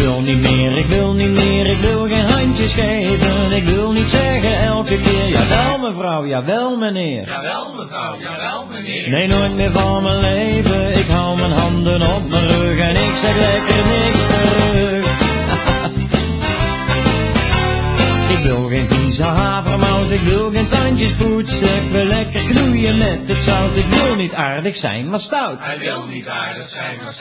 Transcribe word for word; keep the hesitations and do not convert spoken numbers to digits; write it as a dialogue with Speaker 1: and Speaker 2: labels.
Speaker 1: wil niet meer, ik wil niet meer, ik wil geen handjes geven. Ik wil niet zeggen elke keer, jawel mevrouw, jawel meneer.
Speaker 2: Jawel mevrouw, jawel meneer.
Speaker 1: Nee, nooit meer van mijn leven, ik hou mijn handen op mijn rug en ik zeg lekker niks terug. Ik wil geen vieze havermout, ik wil geen tandjes poetsen. Ik wil lekker knoeien met het zout, ik wil niet aardig zijn, maar stout.
Speaker 2: Hij wil niet aardig zijn, maar